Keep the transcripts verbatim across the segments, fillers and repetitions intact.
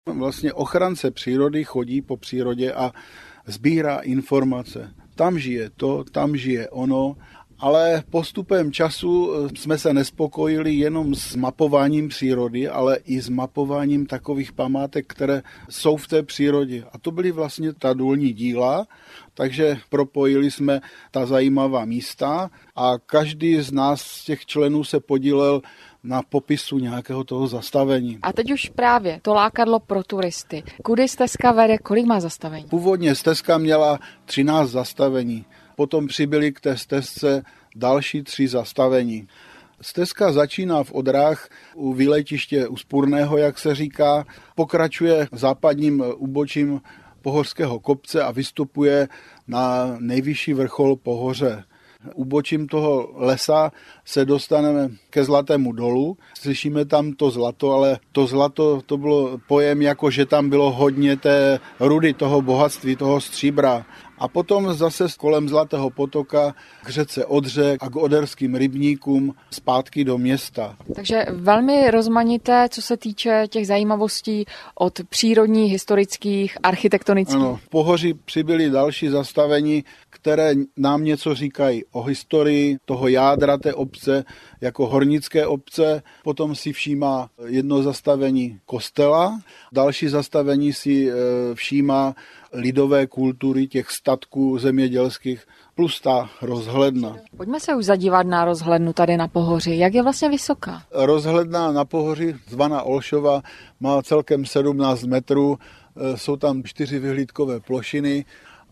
Vlastně ochránce přírody chodí po přírodě a sbírá informace. Tam žije to, tam žije ono, ale postupem času jsme se nespokojili jenom s mapováním přírody, ale i s mapováním takových památek, které jsou v té přírodě. A to byly vlastně ta důlní díla, takže propojili jsme ta zajímavá místa a každý z nás, z těch členů, se podílel na popisu nějakého toho zastavení. A teď už právě to lákadlo pro turisty. Kudy stezka vede, kolik má zastavení? Původně stezka měla třináct zastavení. Potom přibyly k té stezce další tři zastavení. Stezka začíná v Odrách u výletiště Uspurného, jak se říká, pokračuje západním úbočím Pohořského kopce a vystupuje na nejvyšší vrchol Pohoře. Úbočím toho lesa se dostaneme ke Zlatému dolu. Slyšíme tam to zlato, ale to zlato to bylo pojem, jako že tam bylo hodně té rudy, toho bohatství, toho stříbra. A potom zase kolem Zlatého potoka k řece Odře a k oderským rybníkům zpátky do města. Takže velmi rozmanité, co se týče těch zajímavostí od přírodních, historických, architektonických. Ano, v Pohoří přibyly další zastavení, které nám něco říkají o historii toho jádra té obce, jako hornické obce. Potom si všímá jedno zastavení kostela, další zastavení si všímá lidové kultury těch statků zemědělských plus ta rozhledna. Pojďme se už zadívat na rozhlednu tady na Pohoří. Jak je vlastně vysoká? Rozhledna na Pohoří, zvaná Olšova, má celkem sedmnáct metrů, jsou tam čtyři vyhlídkové plošiny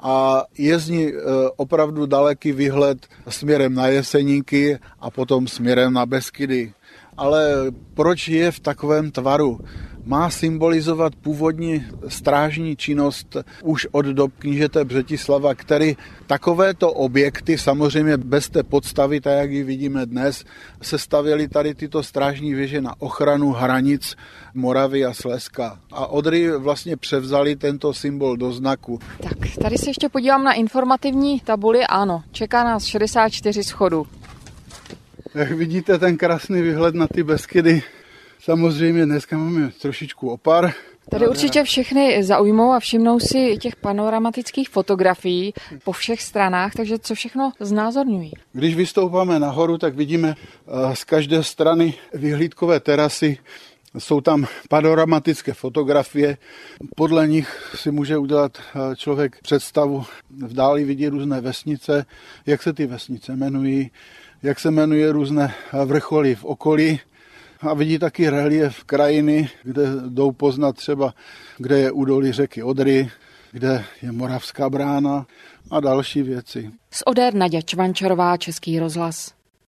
a je z ní opravdu daleký výhled směrem na Jeseníky a potom směrem na Beskydy. Ale proč je v takovém tvaru? Má symbolizovat původní strážní činnost už od dob knížete Břetislava, který takovéto objekty, samozřejmě bez té podstavy, tak jak ji vidíme dnes, se stavěly tady tyto strážní věže na ochranu hranic Moravy a Slezska. A Odry vlastně převzali tento symbol do znaku. Tak, tady se ještě podívám na informativní tabuli. Ano, čeká nás šedesát čtyři schodů. Jak vidíte, ten krásný výhled na ty Beskydy. Samozřejmě dneska máme trošičku opar. Tady určitě všechny zaujmou a všimnou si těch panoramatických fotografií po všech stranách, takže co všechno znázorňují. Když vystoupáme nahoru, tak vidíme z každé strany vyhlídkové terasy. Jsou tam panoramatické fotografie, podle nich si může udělat člověk představu. V dáli vidí různé vesnice, jak se ty vesnice jmenují, jak se jmenuje různé vrcholy v okolí. A vidí taky relief krajiny, kde jdou poznat třeba, kde je údolí řeky Odry, kde je Moravská brána a další věci. Z Oder Naďa Čvančarová, Český rozhlas.